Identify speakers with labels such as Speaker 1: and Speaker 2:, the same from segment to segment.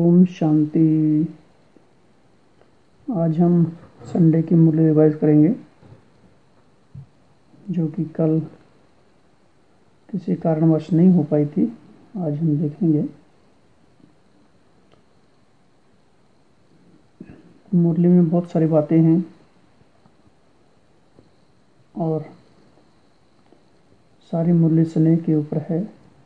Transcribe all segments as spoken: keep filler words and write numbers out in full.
Speaker 1: ओम शांति। आज हम संडे की मुरली रिवाइज करेंगे, जो कि कल किसी कारणवश नहीं हो पाई थी। आज हम देखेंगे। मुरली में बहुत सारी बातें हैं और सारी मुरली स्नेह के ऊपर है।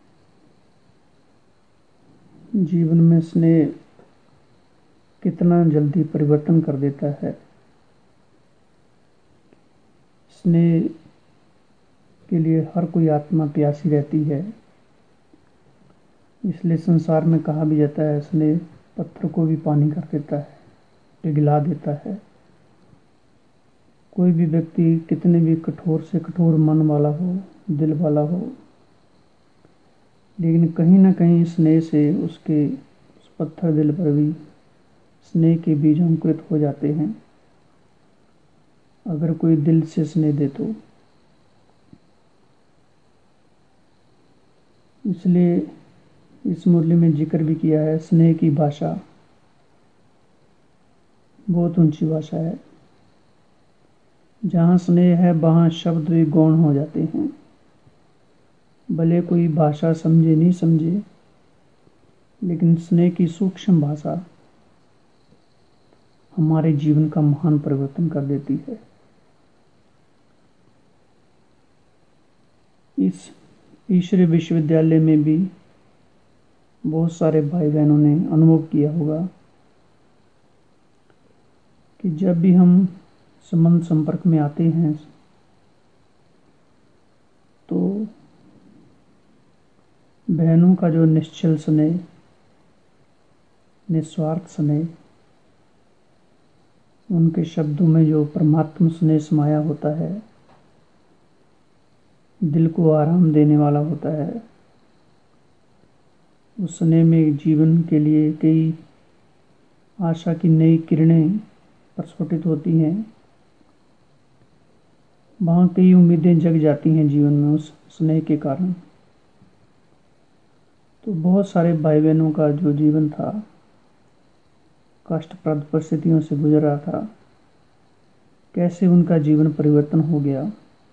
Speaker 1: जीवन में स्नेह कितना जल्दी परिवर्तन कर देता है। स्नेह के लिए हर कोई आत्मा प्यासी रहती है। इसलिए संसार में कहा भी जाता है, स्नेह पत्थर को भी पानी कर देता है, पिघला देता है। कोई भी व्यक्ति कितने भी कठोर से कठोर मन वाला हो, दिल वाला हो, लेकिन कहीं ना कहीं स्नेह से उसके उस पत्थर दिल पर भी स्नेह के बीज अंकुरित हो जाते हैं, अगर कोई दिल से स्नेह दे तो। इसलिए इस मुरली में जिक्र भी किया है, स्नेह की भाषा बहुत ऊंची भाषा है। जहाँ स्नेह है वहाँ शब्द भी गौण हो जाते हैं। भले कोई भाषा समझे नहीं समझे, लेकिन स्नेह की सूक्ष्म भाषा हमारे जीवन का महान परिवर्तन कर देती है। इस ईश्वरीय विश्वविद्यालय में भी बहुत सारे भाई बहनों ने अनुभव किया होगा कि जब भी हम संबंध संपर्क में आते हैं तो बहनों का जो निश्चल स्नेह, निस्वार्थ स्नेह, उनके शब्दों में जो परमात्मा स्नेह समाया होता है, दिल को आराम देने वाला होता है, उस स्नेह में जीवन के लिए कई आशा की नई किरणें प्रस्फुटित होती हैं। वहाँ कई उम्मीदें जग जाती हैं जीवन में उस स्नेह के कारण। तो बहुत सारे भाई बहनों का जो जीवन था, कष्टप्रद परिस्थितियों से गुजर रहा था, कैसे उनका जीवन परिवर्तन हो गया,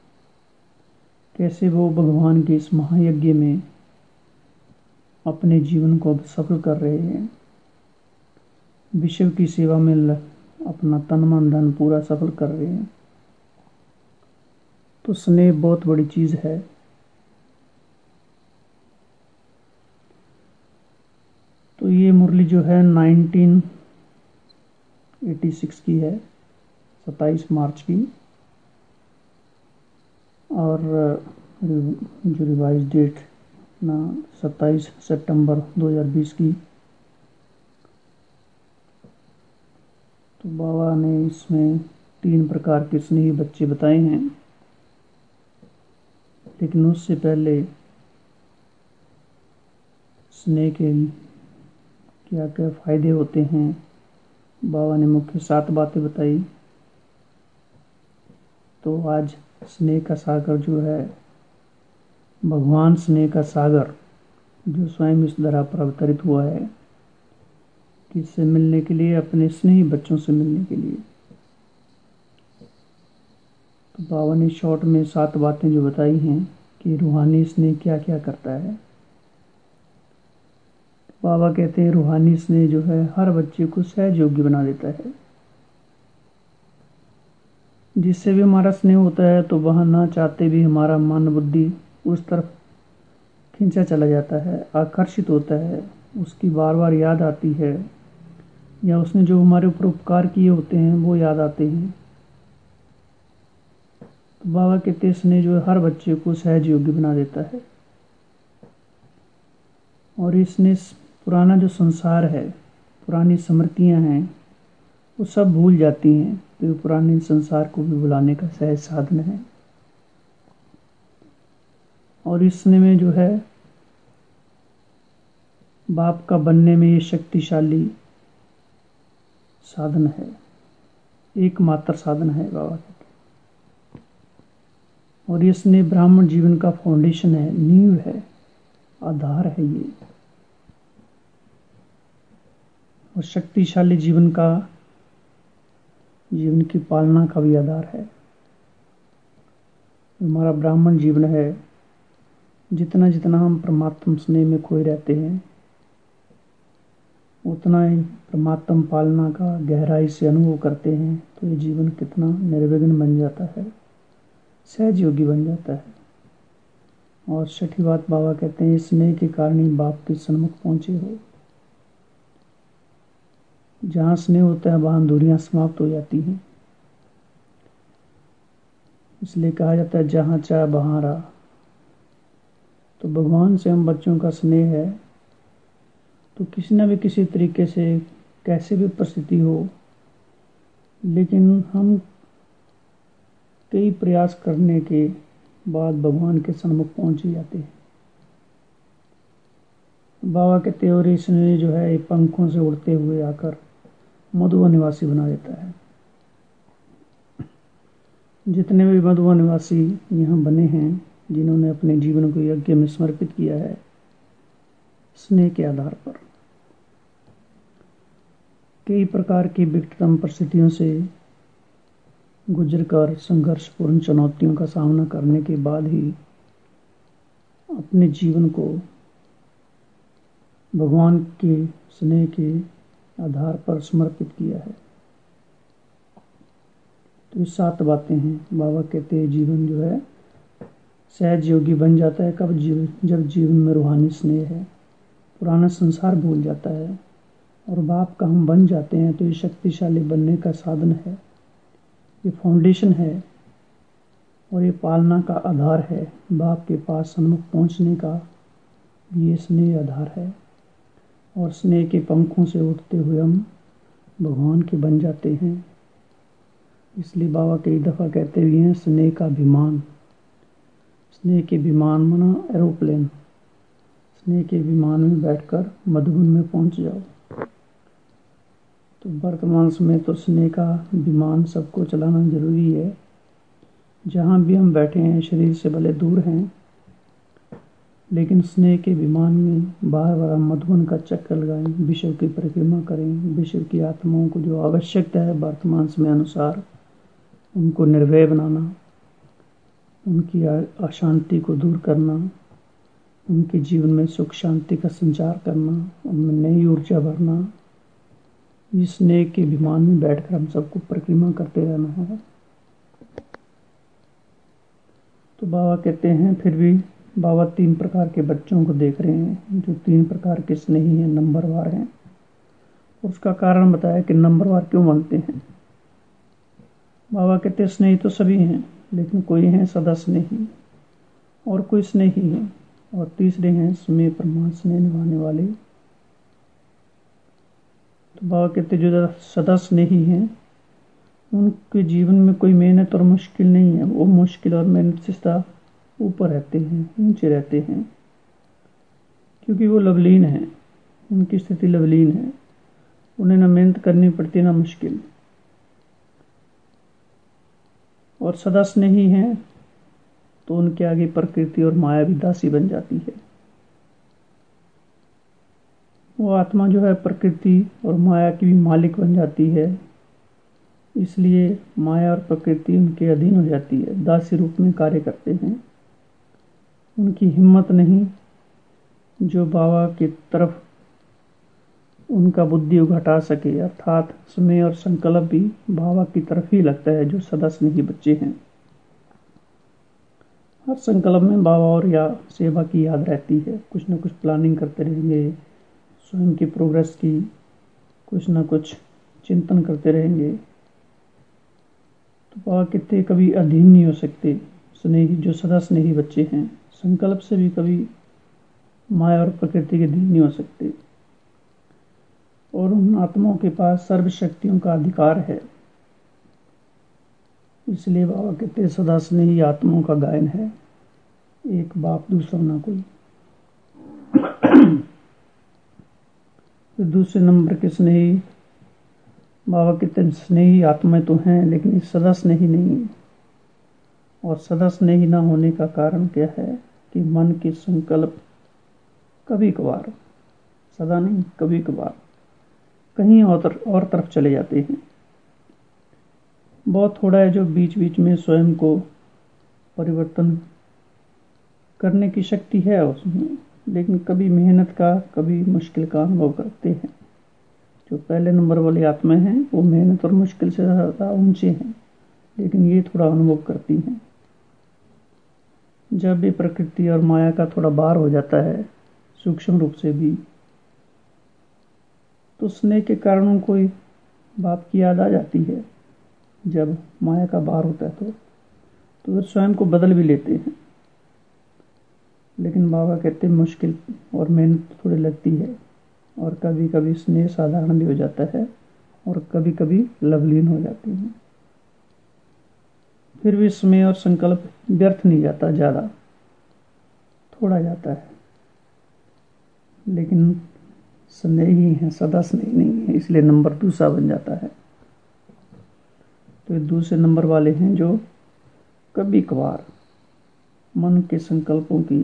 Speaker 1: कैसे वो भगवान के इस महायज्ञ में अपने जीवन को सफल कर रहे हैं, विश्व की सेवा में अपना तन मन धन पूरा सफल कर रहे हैं। तो स्नेह बहुत बड़ी चीज है। तो ये मुरली जो है नाइनटीन एटी सिक्स की है, सत्ताईस मार्च की, और जो रिवाइज डेट ना सत्ताईस सितंबर दो हज़ार बीस की। तो बाबा ने इसमें तीन प्रकार के स्नेही बच्चे बताए हैं, लेकिन उससे पहले स्नेह के क्या क्या फायदे होते हैं, बाबा ने मुख्य सात बातें बताई। तो आज स्नेह का सागर जो है, भगवान स्नेह का सागर जो स्वयं इस धरा पर अवतरित हुआ है, किससे मिलने के लिए? अपने स्नेही बच्चों से मिलने के लिए। तो बाबा ने शॉर्ट में सात बातें जो बताई हैं कि रूहानी स्नेह क्या क्या करता है। बाबा कहते हैं रूहानी स्नेह जो है हर बच्चे को सहज योग्य बना देता है। जिससे भी हमारा स्नेह होता है तो वह ना चाहते भी हमारा मन बुद्धि उस तरफ खींचा चला जाता है, आकर्षित होता है, उसकी बार बार याद आती है, या उसने जो हमारे ऊपर उपकार किए होते हैं वो याद आते हैं। तो बाबा कहते स्नेह जो है हर बच्चे को सहज योग्य बना देता है। और इसने पुराना जो संसार है, पुरानी स्मृतियां हैं, वो सब भूल जाती हैं। तो ये पुराने संसार को भी भुलाने का सहज साधन है। और इसने में जो है बाप का बनने में ये शक्तिशाली साधन है, एकमात्र साधन है बाबा कहते। और इसने ब्राह्मण जीवन का फाउंडेशन है, नींव है, आधार है ये। और शक्तिशाली जीवन का जीवन की पालना का भी आधार है। हमारा ब्राह्मण जीवन है, जितना जितना हम परमात्म स्नेह में खोए रहते हैं उतना ही परमात्म पालना का गहराई से अनुभव करते हैं, तो ये जीवन कितना निर्विघ्न बन जाता है, सहज योगी बन जाता है। और छठी बात बाबा कहते हैं, स्नेह के कारण ही बाप के सन्मुख पहुंचे हो। जहाँ स्नेह होता है वहाँ दूरियां समाप्त हो जाती हैं। इसलिए कहा जाता है जहाँ चाह वहाँ राह। तो भगवान से हम बच्चों का स्नेह है तो किसी न भी किसी तरीके से कैसे भी परिस्थिति हो, लेकिन हम कई प्रयास करने के बाद भगवान के सन्मुख पहुंच ही जाते हैं। बाबा कहते हैं और ये स्नेह जो है पंखों से उड़ते हुए आकर मधुबन निवासी बना देता है। जितने भी मधुबन निवासी यहाँ बने हैं, जिन्होंने अपने जीवन को यज्ञ में समर्पित किया है स्नेह के आधार पर, कई प्रकार की विकटतम परिस्थितियों से गुजरकर संघर्षपूर्ण चुनौतियों का सामना करने के बाद ही अपने जीवन को भगवान के स्नेह के आधार पर समर्पित किया है। तो ये सात बातें हैं। बाबा कहते हैं जीवन जो है सहज योगी बन जाता है कब जीवन जब जीवन में रूहानी स्नेह है, पुराना संसार भूल जाता है और बाप का हम बन जाते हैं। तो ये शक्तिशाली बनने का साधन है, ये फाउंडेशन है और ये पालना का आधार है। बाप के पास सन्मुख पहुंचने का ये स्नेह आधार है और स्नेह के पंखों से उड़ते हुए हम भगवान के बन जाते हैं। इसलिए बाबा कई दफ़ा कहते हुए हैं स्नेह का विमान। स्नेह के विमान माना एरोप्लेन। स्नेह के विमान में बैठकर मधुबन में पहुंच जाओ। तो वर्तमान समय तो स्नेह का विमान सबको चलाना जरूरी है। जहाँ भी हम बैठे हैं शरीर से भले दूर हैं, लेकिन स्नेह के विमान में बार बार हम मधुबन का चक्कर लगाएं, विश्व की परिक्रमा करें। विश्व की आत्माओं को जो आवश्यकता है वर्तमान समय अनुसार उनको निर्भय बनाना, उनकी अशांति को दूर करना, उनके जीवन में सुख शांति का संचार करना, उनमें नई ऊर्जा भरना, इस स्नेह के विमान में बैठकर हम सबको परिक्रमा करते रहना है। तो बाबा कहते हैं फिर भी बाबा तीन प्रकार के बच्चों को देख रहे हैं जो तीन प्रकार के स्नेही हैं, नंबरवार हैं। उसका कारण बताया कि नंबरवार क्यों बनते हैं। बाबा कहते हैं स्नेही तो सभी हैं, लेकिन कोई हैं सदा स्नेही और कोई स्नेही है और तीसरे हैं स्नेह प्रमाण स्नेह निभाने वाले। तो बाबा कहते जो सदा स्नेही हैं उनके जीवन में कोई मेहनत और मुश्किल नहीं है। वो मुश्किल और मेहनत से सदा ऊपर रहते हैं, ऊंचे रहते हैं, क्योंकि वो लवलीन हैं, उनकी स्थिति लवलीन है। उन्हें ना मेहनत करनी पड़ती ना मुश्किल, और सदा स्नेही हैं तो उनके आगे प्रकृति और माया भी दासी बन जाती है। वो आत्मा जो है प्रकृति और माया की भी मालिक बन जाती है, इसलिए माया और प्रकृति उनके अधीन हो जाती है, दासी रूप में कार्य करते हैं। उनकी हिम्मत नहीं जो बाबा की तरफ उनका बुद्धि घटा सके, अर्थात स्नेह और संकल्प भी बाबा की तरफ ही लगता है जो सदा स्नेही बच्चे हैं। हर संकल्प में बाबा और या सेवा की याद रहती है। कुछ न कुछ प्लानिंग करते रहेंगे, स्वयं की प्रोग्रेस की कुछ न कुछ चिंतन करते रहेंगे। तो बाबा कहते कभी अधीन नहीं हो सकते स्नेही जो सदा स्नेही बच्चे हैं। संकल्प से भी कभी माया और प्रकृति के अधीन नहीं हो सकते और उन आत्माओं के पास सर्व शक्तियों का अधिकार है। इसलिए बाबा कहते सदा स्नेही आत्माओं का गायन है, एक बाप दूसरा ना कोई। दूसरे नंबर के स्नेही बाबा कहते स्नेही आत्माएं तो हैं, लेकिन ये सदा स्नेही नहीं है। और सदा स्नेही ना होने का कारण क्या है कि मन के संकल्प कभी कभार, सदा नहीं कभी कभार, कहीं और और तरफ चले जाते हैं। बहुत थोड़ा है जो बीच बीच में स्वयं को परिवर्तन करने की शक्ति है उसमें, लेकिन कभी मेहनत का कभी मुश्किल का अनुभव करते हैं। जो पहले नंबर वाली आत्मा हैं वो मेहनत और मुश्किल से ज़्यादा ऊंचे हैं, लेकिन ये थोड़ा अनुभव करती हैं। जब भी प्रकृति और माया का थोड़ा बाहर हो जाता है सूक्ष्म रूप से भी, तो स्नेह के कारणों को बाप की याद आ जाती है। जब माया का बाहर होता है तो तो वे स्वयं को बदल भी लेते हैं, लेकिन बाबा कहते हैं मुश्किल और मेहनत थोड़ी लगती है, और कभी कभी स्नेह साधारण भी हो जाता है और कभी कभी लवलीन हो जाती है। फिर भी स्नेह और संकल्प व्यर्थ नहीं जाता, ज़्यादा थोड़ा जाता है, लेकिन स्नेह ही है, सदा स्नेह नहीं है, इसलिए नंबर दूसरा बन जाता है। तो ये दूसरे नंबर वाले हैं जो कभी कभार मन के संकल्पों की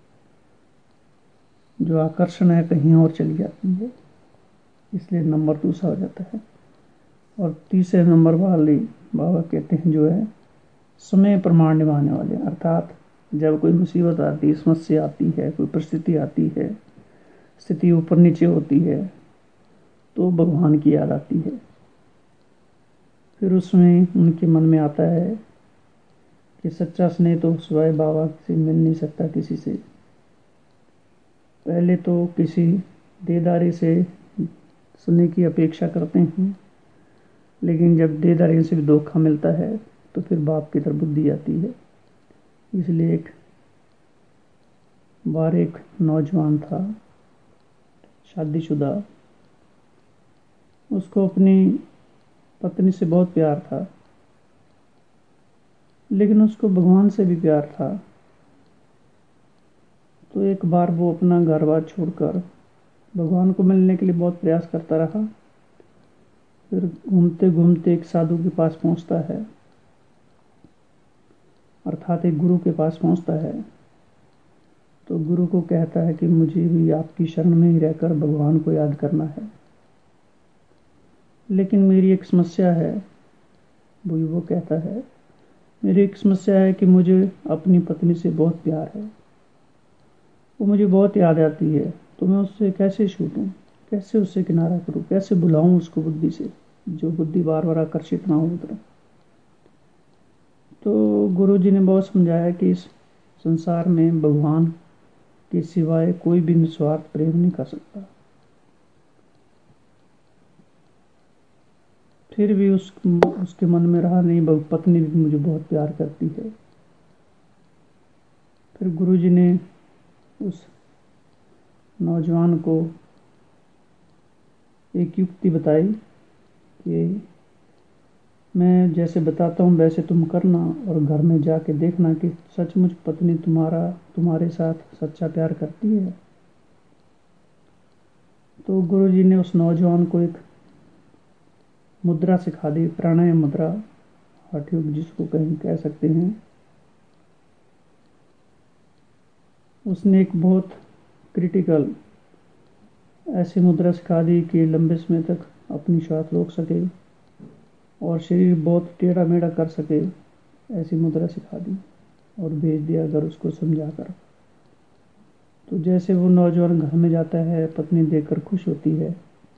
Speaker 1: जो आकर्षण है कहीं और चली जाती है, इसलिए नंबर दूसरा हो जाता है। और तीसरे नंबर वाले बाबा कहते हैं जो है समय प्रमाण निभाने वाले, अर्थात जब कोई मुसीबत आती है, समस्या आती है, कोई परिस्थिति आती है, स्थिति ऊपर नीचे होती है, तो भगवान की याद आती है। फिर उसमें उनके मन में आता है कि सच्चा स्नेह तो सिवाय बाबा से मिल नहीं सकता किसी से। पहले तो किसी देदारी से स्नेह की अपेक्षा करते हैं, लेकिन जब देदारी से भी धोखा मिलता है तो फिर बाप की तरफ बुद्धि आती है। इसलिए एक बार एक नौजवान था, शादीशुदा, उसको अपनी पत्नी से बहुत प्यार था, लेकिन उसको भगवान से भी प्यार था। तो एक बार वो अपना घर बार छोड़कर भगवान को मिलने के लिए बहुत प्रयास करता रहा। फिर घूमते घूमते एक साधु के पास पहुंचता है, अर्थात एक गुरु के पास पहुंचता है। तो गुरु को कहता है कि मुझे भी आपकी शरण में ही रहकर भगवान को याद करना है, लेकिन मेरी एक समस्या है। वो वो कहता है मेरी एक समस्या है कि मुझे अपनी पत्नी से बहुत प्यार है, वो मुझे बहुत याद आती है, तो मैं उससे कैसे छूटूं, कैसे उससे किनारा करूं, कैसे बुलाऊं उसको बुद्धि से, जो बुद्धि बार बार आकर्षित ना हो उधर। तो गुरु जी ने बहुत समझाया कि इस संसार में भगवान के सिवाय कोई भी निस्वार्थ प्रेम नहीं कर सकता। फिर भी उस उसके मन में रहा नहीं, पत्नी भी मुझे बहुत प्यार करती है। फिर गुरु जी ने उस नौजवान को एक युक्ति बताई कि मैं जैसे बताता हूँ वैसे तुम करना, और घर में जाके देखना कि सचमुच पत्नी तुम्हारा तुम्हारे साथ सच्चा प्यार करती है। तो गुरु जी ने उस नौजवान को एक मुद्रा सिखा दी, प्राणायाम मुद्रा, हठ योग जिसको कहीं कह सकते हैं। उसने एक बहुत क्रिटिकल ऐसी मुद्रा सिखा दी कि लंबे समय तक अपनी श्वास रोक सके और शरीर बहुत टेढ़ा मेढ़ा कर सके, ऐसी मुद्रा सिखा दी और भेज दिया घर उसको समझा कर। तो जैसे वो नौजवान घर में जाता है, पत्नी देखकर खुश होती है,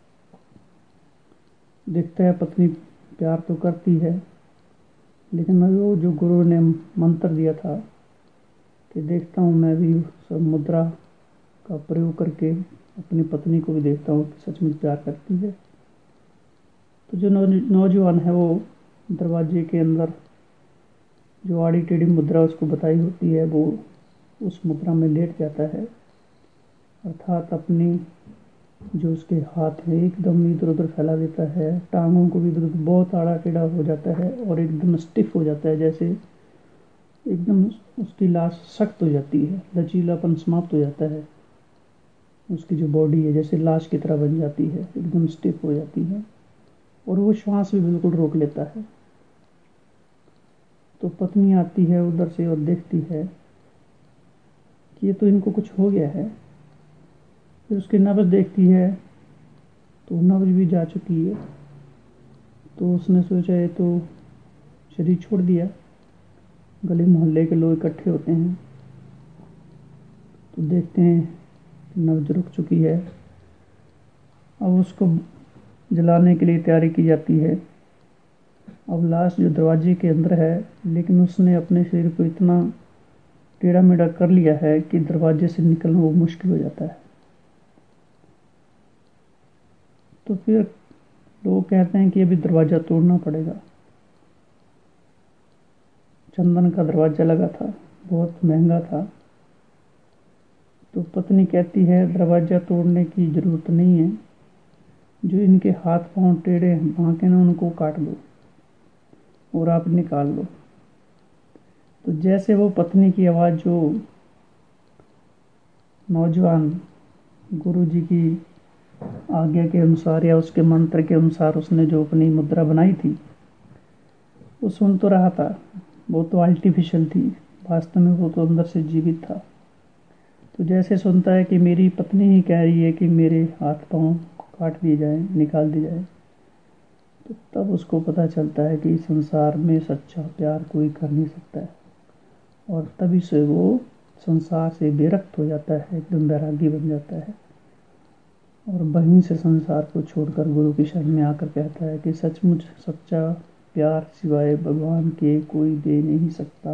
Speaker 1: देखता है पत्नी प्यार तो करती है, लेकिन वो जो गुरु ने मंत्र दिया था कि देखता हूँ मैं भी सब मुद्रा का प्रयोग करके अपनी पत्नी को भी देखता हूँ कि सचमुच प्यार करती है। तो जो नौजवान है वो दरवाजे के अंदर जो आड़ी टेढ़ी मुद्रा उसको बताई होती है, वो उस मुद्रा में लेट जाता है, अर्थात अपनी जो उसके हाथ है एकदम इधर उधर फैला देता है, टांगों को भी इधर उधर बहुत आड़ा टेढ़ा हो जाता है और एकदम स्टिफ हो जाता है, जैसे एकदम उसकी लाश सख्त हो जाती है, लचीलापन समाप्त हो जाता है। उसकी जो बॉडी है जैसे लाश की तरह बन जाती है, एकदम स्टिफ हो जाती है, और वो श्वास भी बिल्कुल रोक लेता है। तो पत्नी आती है उधर से और देखती है कि ये तो इनको कुछ हो गया है। फिर उसकी नब्ज देखती है तो नब्ज भी जा चुकी है। तो उसने सोचा ये तो शरीर छोड़ दिया। गली मोहल्ले के लोग इकट्ठे होते हैं तो देखते हैं कि नब्ज रुक चुकी है। अब उसको जलाने के लिए तैयारी की जाती है। अब लाश जो दरवाजे के अंदर है, लेकिन उसने अपने शरीर को इतना टेढ़ा मेढ़ा कर लिया है कि दरवाजे से निकलना वो मुश्किल हो जाता है। तो फिर लोग कहते हैं कि अभी दरवाज़ा तोड़ना पड़ेगा। चंदन का दरवाज़ा लगा था, बहुत महंगा था। तो पत्नी कहती है दरवाज़ा तोड़ने की ज़रूरत नहीं है, जो इनके हाथ पांव टेढ़े बांके ना उनको काट दो और आप निकाल लो। तो जैसे वो पत्नी की आवाज़ जो नौजवान गुरुजी की आज्ञा के अनुसार या उसके मंत्र के अनुसार उसने जो अपनी मुद्रा बनाई थी वो सुन तो रहा था, वो तो आर्टिफिशियल थी, वास्तव में वो तो अंदर से जीवित था। तो जैसे सुनता है कि मेरी पत्नी ही कह रही है कि मेरे हाथ पांव काट दिए जाए, निकाल दिए जाए, तो तब उसको पता चलता है कि संसार में सच्चा प्यार कोई कर नहीं सकता है। और तभी से वो संसार से बेरक्त हो जाता है, एकदम बैरागी बन जाता है और वहीं से संसार को छोड़कर गुरु की शरण में आकर कहता है कि सचमुच सच्चा प्यार सिवाय भगवान के कोई दे नहीं सकता।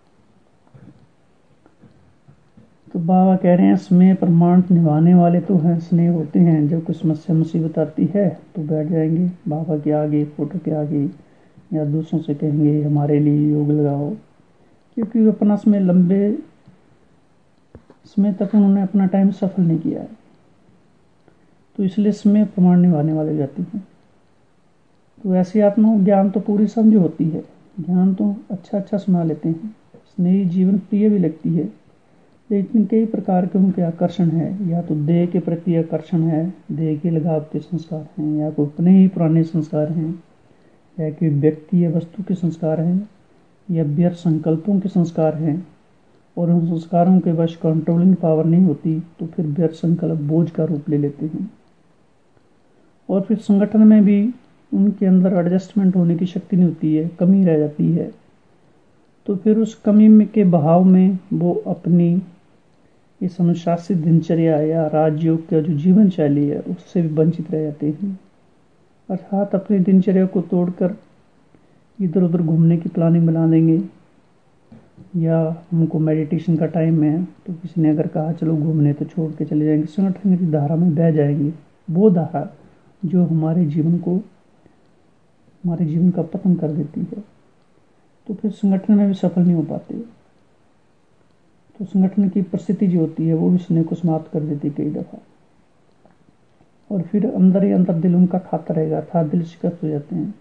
Speaker 1: तो बाबा कह रहे हैं स्नेह प्रमाण निभाने वाले तो हैं, स्नेह होते हैं। जब कोई समस्या मुसीबत आती है तो बैठ जाएंगे बाबा के आगे, फोटो के आगे, या दूसरों से कहेंगे हमारे लिए योग लगाओ, क्योंकि अपना समय लंबे समय तक उन्होंने अपना टाइम सफल नहीं किया है। तो इसलिए स्नेह प्रमाण निभाने वाले जाती हैं। तो ऐसी आत्मा ज्ञान तो पूरी समझ होती है, ज्ञान तो अच्छा अच्छा सुना लेते हैं, स्नेही जीवन प्रिय भी लगती है, लेकिन कई प्रकार के उनके आकर्षण है। या तो देह के प्रति आकर्षण है, देह के लगाव के संस्कार हैं, या कोई अपने ही पुराने संस्कार हैं, या कोई व्यक्ति या वस्तु के संस्कार हैं, या व्यर्थ संकल्पों के संस्कार हैं। और उन संस्कारों के वश कंट्रोलिंग पावर नहीं होती तो फिर व्यर्थ संकल्प बोझ का रूप ले लेते हैं। और फिर संगठन में भी उनके अंदर एडजस्टमेंट होने की शक्ति नहीं होती है, कमी रह जाती है। तो फिर उस कमी में के बहाव में वो अपनी इस अनुशासित दिनचर्या या राजयोग का जो जीवन शैली है उससे भी वंचित रह जाते हैं। अर्थात अपनी दिनचर्या को तोड़कर इधर उधर घूमने की प्लानिंग बना देंगे, या हमको मेडिटेशन का टाइम है तो किसी ने अगर कहा चलो घूमने तो छोड़ के चले जाएंगे, संगठन की धारा में बह जाएंगे, वो धारा जो हमारे जीवन को हमारे जीवन का पतन कर देती है। तो फिर संगठन में भी सफल नहीं हो पाते। तो संगठन की परिस्थिति जो होती है वो भी स्नेह को समाप्त कर देती कई दफा, और फिर अंदर ही अंदर दिल उनका खाता रहेगा, अर्थात दिल शिकस्त हो जाते हैं।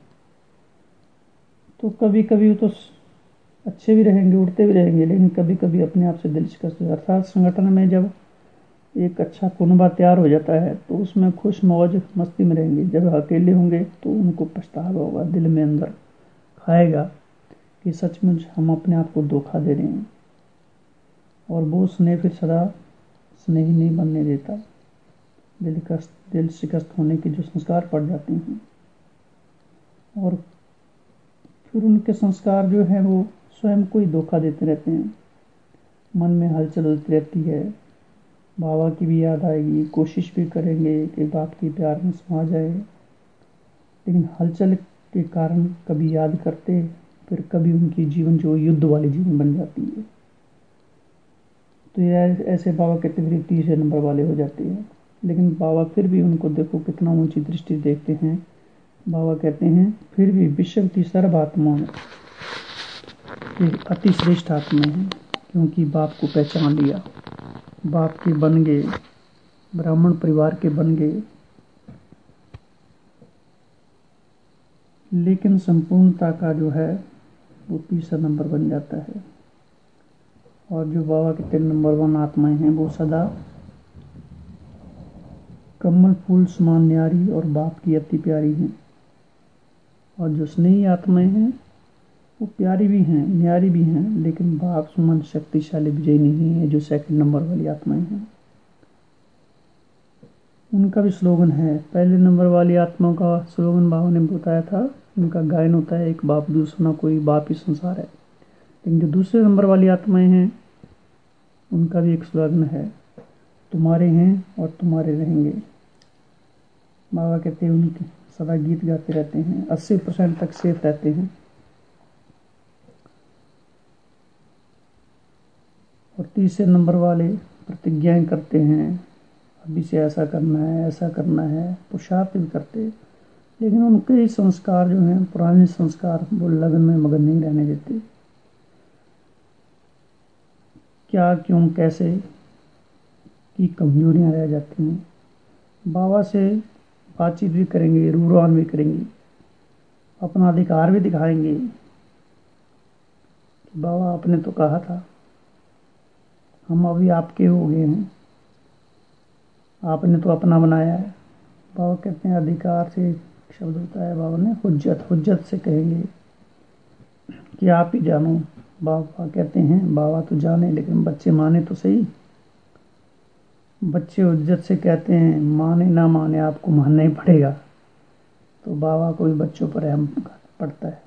Speaker 1: तो कभी कभी तो अच्छे भी रहेंगे, उड़ते भी रहेंगे, लेकिन कभी कभी अपने आप से दिल शिकस्त हो जाता है। अर्थात संगठन में जब एक अच्छा कुनबा तैयार हो जाता है तो उसमें खुश मौज मस्ती में रहेंगे। जब अकेले होंगे तो उनको पछतावा होगा, दिल में अंदर खाएगा कि सचमुच हम अपने आप को धोखा दे रहे हैं। और वो स्नेह फिर सदा स्नेही नहीं बनने देता, दिल कष्ट दिल शिकस्त होने के जो संस्कार पड़ जाते हैं। और फिर उनके संस्कार जो हैं वो स्वयं को ही धोखा देते रहते हैं। मन में हलचल होती रहती है, बाबा की भी याद आएगी, कोशिश भी करेंगे कि बाप के प्यार में समा जाए, लेकिन हलचल के कारण कभी याद करते, फिर कभी उनकी जीवन जो युद्ध वाली जीवन बन जाती है। तो ये ऐसे बाबा कहते फिर तीसरे नंबर वाले हो जाते हैं। लेकिन बाबा फिर भी उनको देखो कितना ऊंची दृष्टि देखते हैं। बाबा कहते हैं फिर भी विश्व की सर्व आत्माओं में अति श्रेष्ठ आत्मा है, क्योंकि बाप को पहचान लिया, बाप के बन गए, ब्राह्मण परिवार के बन गए। लेकिन संपूर्णता का जो है वो तीसरा नंबर बन जाता है। और जो बाबा के तीन नंबर वन आत्माएं हैं वो सदा कमल फूल समान न्यारी और बाप की अति प्यारी हैं। और जो स्नेही आत्माएं हैं वो प्यारी भी हैं, न्यारी भी हैं, लेकिन बाप समान शक्तिशाली विजयी नहीं है, जो सेकंड नंबर वाली आत्माएं हैं। उनका भी स्लोगन है। पहले नंबर वाली आत्माओं का स्लोगन बाबा ने बताया था, उनका गायन होता है, एक बाप दूसरा कोई बाप ही संसार है। लेकिन जो दूसरे नंबर वाली आत्माएं हैं उनका भी एक स्लोगन है, तुम्हारे हैं और तुम्हारे रहेंगे। बाबा कहते हैं उनके सदा गीत गाते रहते हैं, अस्सी परसेंट तक सेफ रहते हैं। और तीसरे नंबर वाले प्रतिज्ञाएं करते हैं, अभी से ऐसा करना है, ऐसा करना है, पुरुषार्थ भी करते, लेकिन उनके संस्कार जो हैं, पुराने संस्कार, वो लगन में मगन नहीं रहने देते। क्या, क्यों, कैसे की कमजोरियां रह जाती हैं। बाबा से बातचीत भी करेंगे, रूबरू भी करेंगे, अपना अधिकार भी दिखाएंगे कि बाबा आपने तो कहा था, हम अभी आपके हो गए हैं, आपने तो अपना बनाया है। बाबा कहते हैं अधिकार से शब्द होता है, बाबा ने हुज्जत हुज्जत से कहेंगे कि आप ही जानो। बाबा कहते हैं बाबा तो जाने, लेकिन बच्चे माने तो सही। बच्चे हुज्जत से कहते हैं, माने ना माने आपको मानना ही पड़ेगा। तो बाबा को भी बच्चों पर रहम पड़ता है।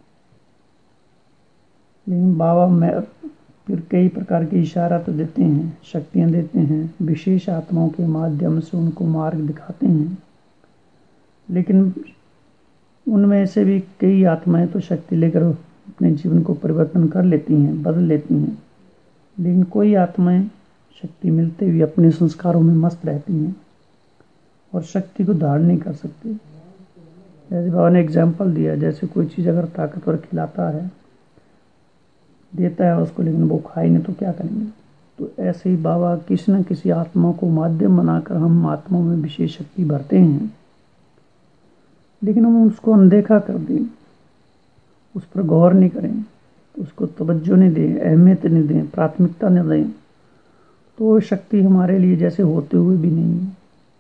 Speaker 1: लेकिन बाबा में फिर कई प्रकार के इशारा तो देते हैं, शक्तियां देते हैं, विशेष आत्माओं के माध्यम से उनको मार्ग दिखाते हैं। लेकिन उनमें से भी कई आत्माएं तो शक्ति लेकर अपने जीवन को परिवर्तन कर लेती हैं, बदल लेती हैं। लेकिन कोई आत्माएं शक्ति मिलते हुए अपने संस्कारों में मस्त रहती हैं और शक्ति को धारण नहीं कर सकती। जैसे बाबा ने एग्जाम्पल दिया, जैसे कोई चीज़ अगर ताकतवर खिलाता है, देता है उसको, लेकिन वो खाए नहीं तो क्या करेंगे। तो ऐसे ही बाबा किसी न किसी आत्मा को माध्यम बनाकर हम आत्माओं में विशेष शक्ति भरते हैं, लेकिन हम उसको अनदेखा कर दें, उस पर गौर नहीं करें, उसको तवज्जो नहीं दें, अहमियत नहीं दें, प्राथमिकता नहीं दें, तो वो शक्ति हमारे लिए जैसे होते हुए भी नहीं है।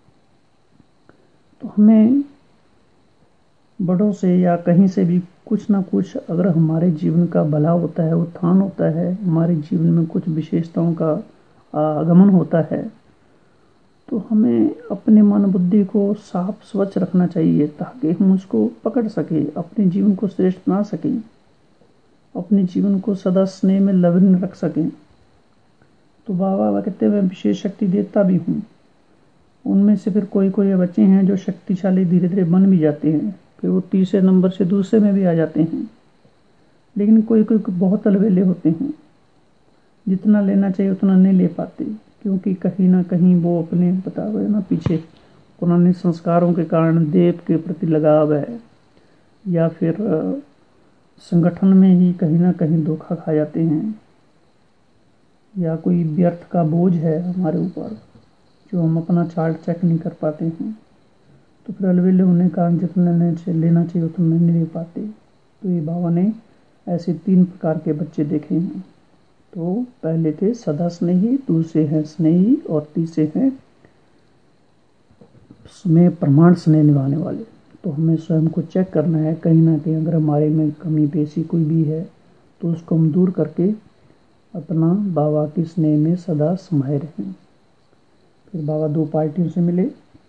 Speaker 1: तो हमें बड़ों से या कहीं से भी कुछ ना कुछ, अगर हमारे जीवन का भला होता है, उत्थान होता है, हमारे जीवन में कुछ विशेषताओं का आगमन होता है, तो हमें अपने मन बुद्धि को साफ स्वच्छ रखना चाहिए, ताकि हम उसको पकड़ सकें, अपने जीवन को श्रेष्ठ बना सकें, अपने जीवन को सदा स्नेह में लवलीन रख सकें। तो बाबा कहते हैं मैं विशेष शक्ति देता भी हूँ। उनमें से फिर कोई कोई बच्चे हैं जो शक्तिशाली धीरे धीरे बन भी जाते हैं, फिर वो तीसरे नंबर से दूसरे में भी आ जाते हैं। लेकिन कोई कोई बहुत अलबेले होते हैं, जितना लेना चाहिए उतना नहीं ले पाते, क्योंकि कहीं ना कहीं वो अपने बता हुए ना पीछे पुराने संस्कारों के कारण देव के प्रति लगाव है, या फिर संगठन में ही कहीं ना कहीं धोखा खा जाते हैं, या कोई व्यर्थ का बोझ है हमारे ऊपर जो हम अपना चार्ट चेक नहीं कर पाते हैं। तो फिर अलबेले होने के कारण जितना लेना चाहिए उतना नहीं ले पाते। तो ये बाबा ने ऐसे तीन प्रकार के बच्चे देखे हैं। तो पहले थे सदा स्नेही, दूसरे हैं स्नेही, और तीसरे हैं स्नेह प्रमाण स्नेह निभाने वाले। तो हमें स्वयं को चेक करना है, कहीं ना कहीं अगर हमारे में कमी पेशी कोई भी है तो उसको हम दूर करके अपना बाबा की स्नेह में सदा समाये रहें। फिर बाबा दो पार्टियों से मिले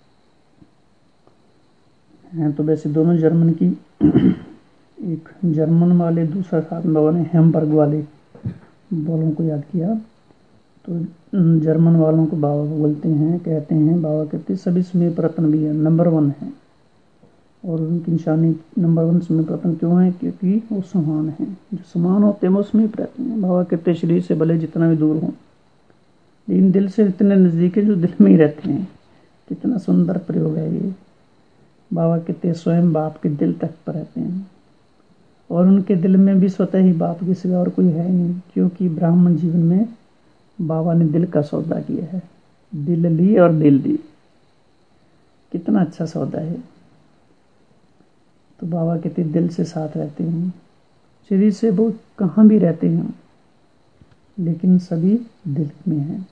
Speaker 1: हैं, तो वैसे दोनों जर्मन की, एक जर्मन वाले, दूसरा साथ में बाबा ने हैम्बर्ग वाले वालों को याद किया। तो जर्मन वालों को बाबा बोलते हैं, कहते हैं, बाबा कहते हैं सभी स्नेह प्रतन भी है, नंबर वन है। और उनकी निशानी नंबर वन स्नेह प्रतन क्यों है? क्योंकि वो समान है, जो समान होते हैं वो स्नेह प्रतन है। बाबा कहते हैं शरीर से भले जितना भी दूर हो, लेकिन दिल से इतने नज़दीक है जो दिल में ही रहते हैं। कितना सुंदर प्रयोग है ये। बाबा कहते हैं स्वयं बाप के दिल तक पर रहते हैं, और उनके दिल में भी स्वतः ही बाप के सिवा और कोई है नहीं, क्योंकि ब्राह्मण जीवन में बाबा ने दिल का सौदा किया है। दिल ली और दिल दी, कितना अच्छा सौदा है। तो बाबा कहते दिल से साथ रहते हैं, शरीर से वो कहाँ भी रहते हैं, लेकिन सभी दिल में हैं।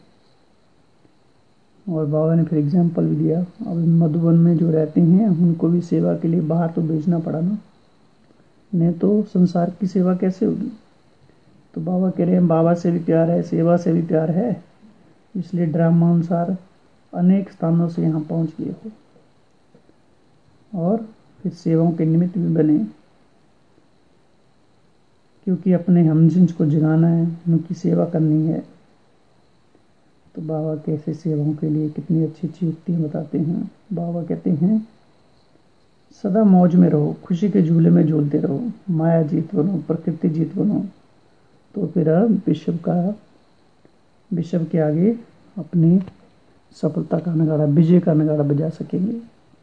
Speaker 1: और बाबा ने फिर एग्जाम्पल भी दिया, अब मधुबन में जो रहते हैं उनको भी सेवा के लिए बाहर तो भेजना पड़ा ना, नहीं तो संसार की सेवा कैसे होगी। तो बाबा कह रहे हैं बाबा से भी प्यार है, सेवा से भी प्यार है, इसलिए ड्रामा अनुसार अनेक स्थानों से यहाँ पहुँच गए हो और फिर सेवाओं के निमित्त भी बने, क्योंकि अपने हमजिन्स को जगाना है, उनकी सेवा करनी है। तो बाबा कैसे सेवाओं के लिए कितनी अच्छी अच्छी युक्तियाँ बताते हैं। बाबा कहते हैं सदा मौज में रहो, खुशी के झूले में झूलते रहो, माया जीत बनो, प्रकृति जीत बनो, तो फिर आप विश्व का विश्व के आगे अपनी सफलता का नगाड़ा, विजय का नगाड़ा बजा सकेंगे।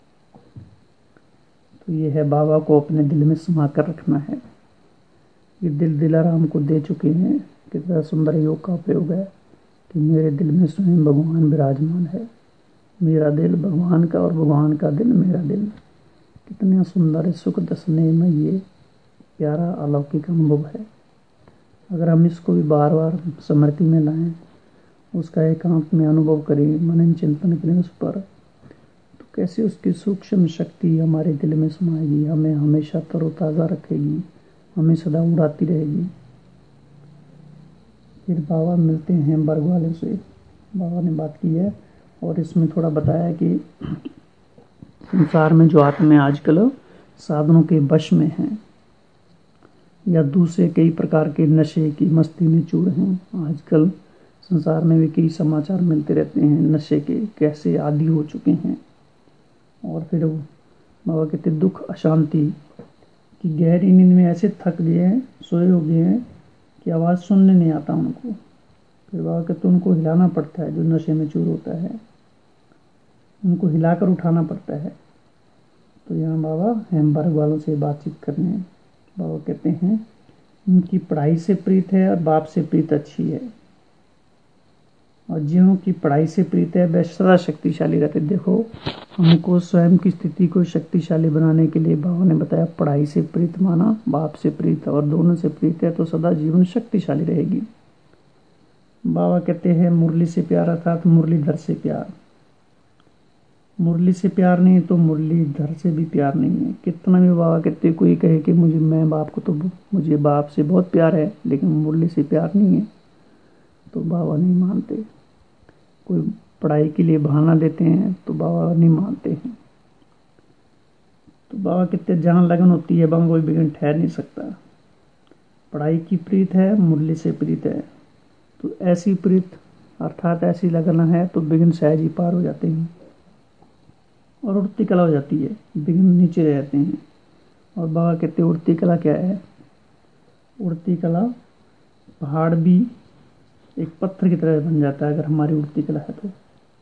Speaker 1: तो ये है बाबा को अपने दिल में समा कर रखना है। ये दिल दिलाराम को दे चुके हैं। कितना सुंदर योग का प्रयोग है कि मेरे दिल में स्वयं भगवान विराजमान है। मेरा दिल भगवान का और भगवान का दिल मेरा दिल। कितना सुंदर सुख दसने में ये प्यारा अलौकिक अनुभव है। अगर हम इसको भी बार बार स्मृति में लाएं, उसका एकांत में अनुभव करें, मनन चिंतन करें उस पर, तो कैसे उसकी सूक्ष्म शक्ति हमारे दिल में समाएगी, हमें हमेशा तरोताज़ा रखेगी, हमें सदा उड़ाती रहेगी। फिर बाबा मिलते हैं बर्ग वाले से। बाबा ने बात की है और इसमें थोड़ा बताया कि संसार में जो आत्मा आजकल साधनों के वश में हैं या दूसरे कई प्रकार के नशे की मस्ती में चूर हैं। आजकल संसार में भी कई समाचार मिलते रहते हैं नशे के, कैसे आदी हो चुके हैं। और फिर बाबा कहते दुख अशांति की गहरी नींद में ऐसे थक गए हैं, सोए हो गए हैं कि आवाज़ सुनने नहीं आता उनको। फिर बाबा कहते उनको हिलाना पड़ता है, जो नशे में चूर होता है उनको हिलाकर उठाना पड़ता है। तो यहाँ बाबा हेमबर्ग वालों से बातचीत करने हैं। बाबा कहते हैं उनकी पढ़ाई से प्रीत है और बाप से प्रीत अच्छी है, और जिन्हों की पढ़ाई से प्रीत है वह सदा शक्तिशाली रहते। देखो, हमको स्वयं की स्थिति को शक्तिशाली बनाने के लिए बाबा ने बताया पढ़ाई से प्रीत माना, बाप से प्रीत, और दोनों से प्रीत है तो सदा जीवन शक्तिशाली रहेगी। बाबा कहते हैं मुरली से प्यार अर्थात मुरलीधर से प्यार। मुरली से प्यार नहीं तो मुरलीधर से भी प्यार नहीं है। कितना भी बाबा कहते कोई कहे कि मुझे मैं बाप को तो मुझे बाप से बहुत प्यार है लेकिन मुरली से प्यार नहीं है, तो बाबा नहीं मानते। कोई पढ़ाई के लिए बहाना देते हैं तो बाबा नहीं मानते हैं। तो बाबा कहते जहाँ लगन होती है वहाँ कोई बिगन ठहर नहीं सकता। पढ़ाई की प्रीत है, मुरली से प्रीत है, तो ऐसी प्रीत अर्थात ऐसी लगन है तो बिगन सहज ही पार हो जाते हैं और उड़ती कला हो जाती है, बिगन नीचे रह जाते हैं। और बाबा कहते उड़ती कला क्या है? उड़ती कला पहाड़ भी एक पत्थर की तरह बन जाता है अगर हमारी उड़ती कला है तो।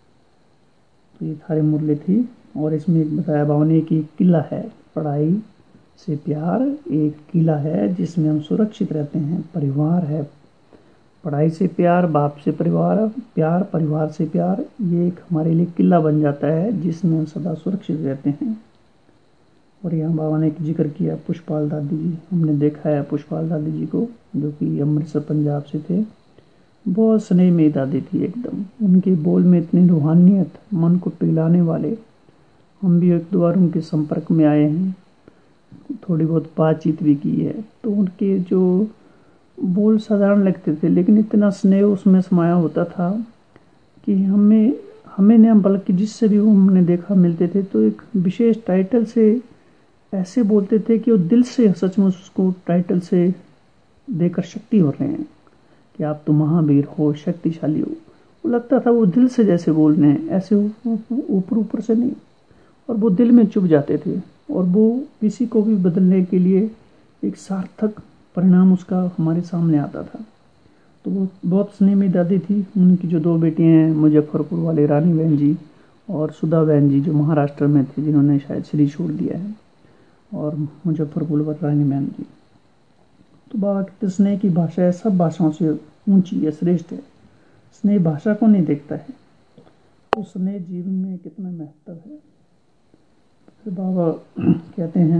Speaker 1: तो ये थारी मुरली थी। और इसमें एक बताया बाबा ने कि किला है, पढ़ाई से प्यार एक किला है जिसमें हम सुरक्षित रहते हैं। परिवार है, पढ़ाई से प्यार, बाप से परिवार प्यार, परिवार से प्यार, ये एक हमारे लिए किला बन जाता है जिसमें हम सदा सुरक्षित रहते हैं। और यहाँ बाबा ने एक जिक्र किया पुष्पाल दादी जी। हमने देखा है पुष्पाल दादी जी को, जो कि अमृतसर पंजाब से थे। बहुत स्नेह में दादी थी एकदम। उनके बोल में इतनी रूहानियत, मन को पिघलाने वाले। हम भी एक दो बार उनके संपर्क में आए हैं, थोड़ी बहुत बातचीत भी की है। तो उनके जो बोल साधारण लगते थे लेकिन इतना स्नेह उसमें समाया होता था कि हमें हमें न बल्कि जिससे भी हमने देखा मिलते थे तो एक विशेष टाइटल से ऐसे बोलते थे कि वो दिल से सचमुच उसको टाइटल से देकर शक्ति हो रहे हैं कि आप तो महावीर हो, शक्तिशाली हो। वो लगता था वो दिल से जैसे बोल रहे हैं, ऐसे ऊपर ऊपर से नहीं। और वो दिल में चुभ जाते थे और वो किसी को भी बदलने के लिए एक सार्थक परिणाम उसका हमारे सामने आता था। तो वो बहुत स्नेह में दादी थी। उनकी जो दो बेटियां हैं, मुजफ्फरपुर वाले रानी बहन जी और सुधा बहन जी, जो महाराष्ट्र में थे, जिन्होंने शायद श्री छोड़ दिया है, और मुजफ्फरपुर वाली रानी बहन जी। तो बाबा कहते स्नेह की भाषा है, सब भाषाओं से ऊंची है, श्रेष्ठ है। स्नेह भाषा को नहीं देखता है, तो स्नेह जीवन में कितना महत्व है। फिर बाबा कहते हैं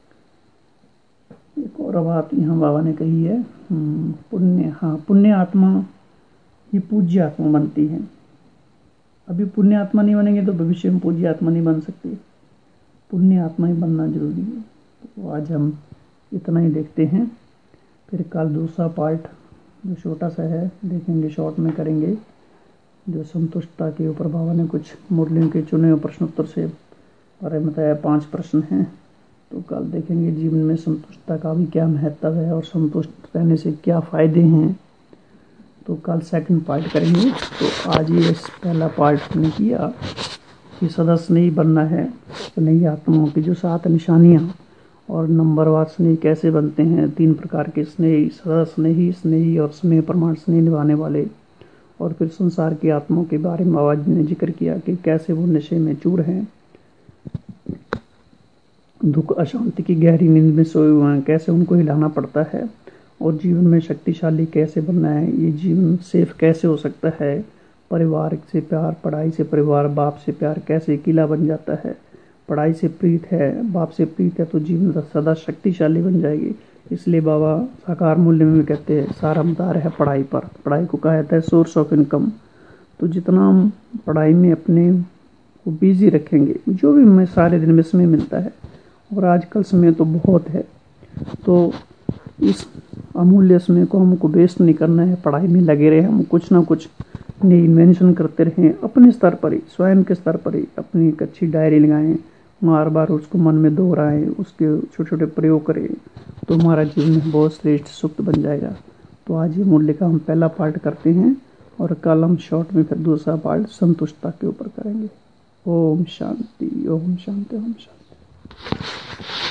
Speaker 1: एक और बात यहाँ बाबा ने कही है, पुण्य हाँ पुण्य आत्मा ही पूज्य आत्मा बनती है। अभी पुण्य आत्मा नहीं बनेंगे तो भविष्य में पूज्य आत्मा नहीं बन सकती। पुण्य आत्मा ही बनना जरूरी है। तो आज हम इतना ही देखते हैं, फिर कल दूसरा पार्ट जो छोटा सा है देखेंगे, शॉर्ट में करेंगे। जो संतुष्टता के ऊपर बाबा ने कुछ मुरलियों के चुने हुए प्रश्नोत्तर से बारे में बताया। पांच प्रश्न हैं, तो कल देखेंगे जीवन में संतुष्टता का भी क्या महत्व है और संतुष्ट रहने से क्या फायदे हैं। तो कल सेकंड पार्ट करेंगे। तो आज ये पहला पार्ट हमने किया कि सदा स्नेही बनना है, स्नेही आत्माओं की जो सात निशानियाँ और नंबरवार स्नेही कैसे बनते हैं। तीन प्रकार के स्नेही, सदा स्नेही, स्नेही और स्नेह प्रमाण स्नेह निभाने वाले। और फिर संसार की आत्माओं के बारे में बाबा जी ने जिक्र किया कि कैसे वो नशे में चूर हैं, दुख अशांति की गहरी नींद में सोए हुए हैं, कैसे उनको हिलाना पड़ता है। और जीवन में शक्तिशाली कैसे बनना है, ये जीवन सेफ कैसे हो सकता है। परिवार से प्यार, पढ़ाई से परिवार, बाप से प्यार कैसे किला बन जाता है। पढ़ाई से प्रीत है, बाप से प्रीत है तो जीवन सदा शक्तिशाली बन जाएगी। इसलिए बाबा साकार मूल्य में भी कहते हैं सारा मदार है पढ़ाई पर। पढ़ाई को कहा जाता है सोर्स ऑफ इनकम। तो जितना हम पढ़ाई में अपने को बिजी रखेंगे, जो भी हमें सारे दिन में समय मिलता है, और आजकल समय तो बहुत है, तो इस अमूल्य समय को हमको वेस्ट नहीं करना है। पढ़ाई में लगे रहे, हम कुछ ना कुछ नई इन्वेंशन करते रहें, अपने स्तर पर ही, स्वयं के स्तर पर ही अपनी एक अच्छी डायरी लगाएं, बार बार उसको मन में दोहराएं, उसके छोटे छोटे प्रयोग करें, तो हमारा जीवन बहुत श्रेष्ठ सुख बन जाएगा। तो आज ये मूल्य का हम पहला पार्ट करते हैं और कल हम शॉर्ट में फिर दूसरा पार्ट संतुष्टता के ऊपर करेंगे। ओम शांति, ओम शांति, ओम शांति।